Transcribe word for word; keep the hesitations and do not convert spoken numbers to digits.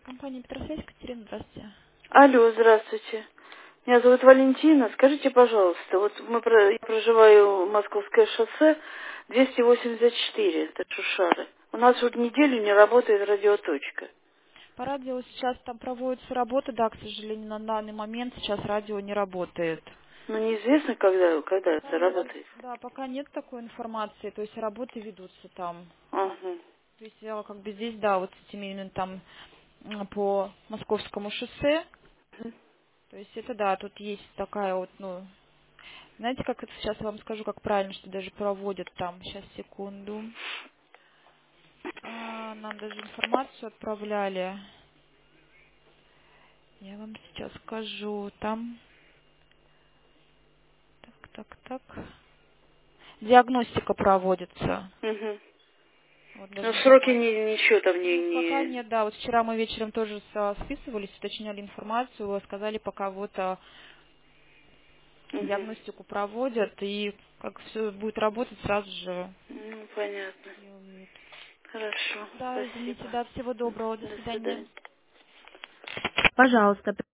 Компания Петросвязь, Катерина, здравствуйте. Алло, здравствуйте. Меня зовут Валентина. Скажите, пожалуйста, вот мы про- я проживаю в Московское шоссе двести восемьдесят четыре, это Шушары. У нас вот неделю не работает радиоточка. По радио сейчас там проводятся работы, да, к сожалению, на данный момент сейчас радио не работает. Но неизвестно, когда, когда Пока это нет, работает. да, пока нет такой информации, то есть работы ведутся там. Ага. То есть я как бы здесь, да, вот с этими именно там м, по Московскому шоссе, то есть это да, тут есть такая вот, ну, знаете, как это сейчас я вам скажу, как правильно, что даже проводят там, сейчас, секунду. А, нам даже информацию отправляли. Я вам сейчас скажу, там, так, так, так, диагностика проводится. Угу. Вот Но даже сроки информация. ни- ничего там не... Ну, пока не... нет, да, вот вчера мы вечером тоже со- списывались, уточняли информацию, сказали, пока вот а, Угу. диагностику проводят, и как все будет работать, сразу же Ну, понятно. делают. Хорошо, Да, извините, спасибо. да, всего доброго, до До свидания. свидания. Пожалуйста,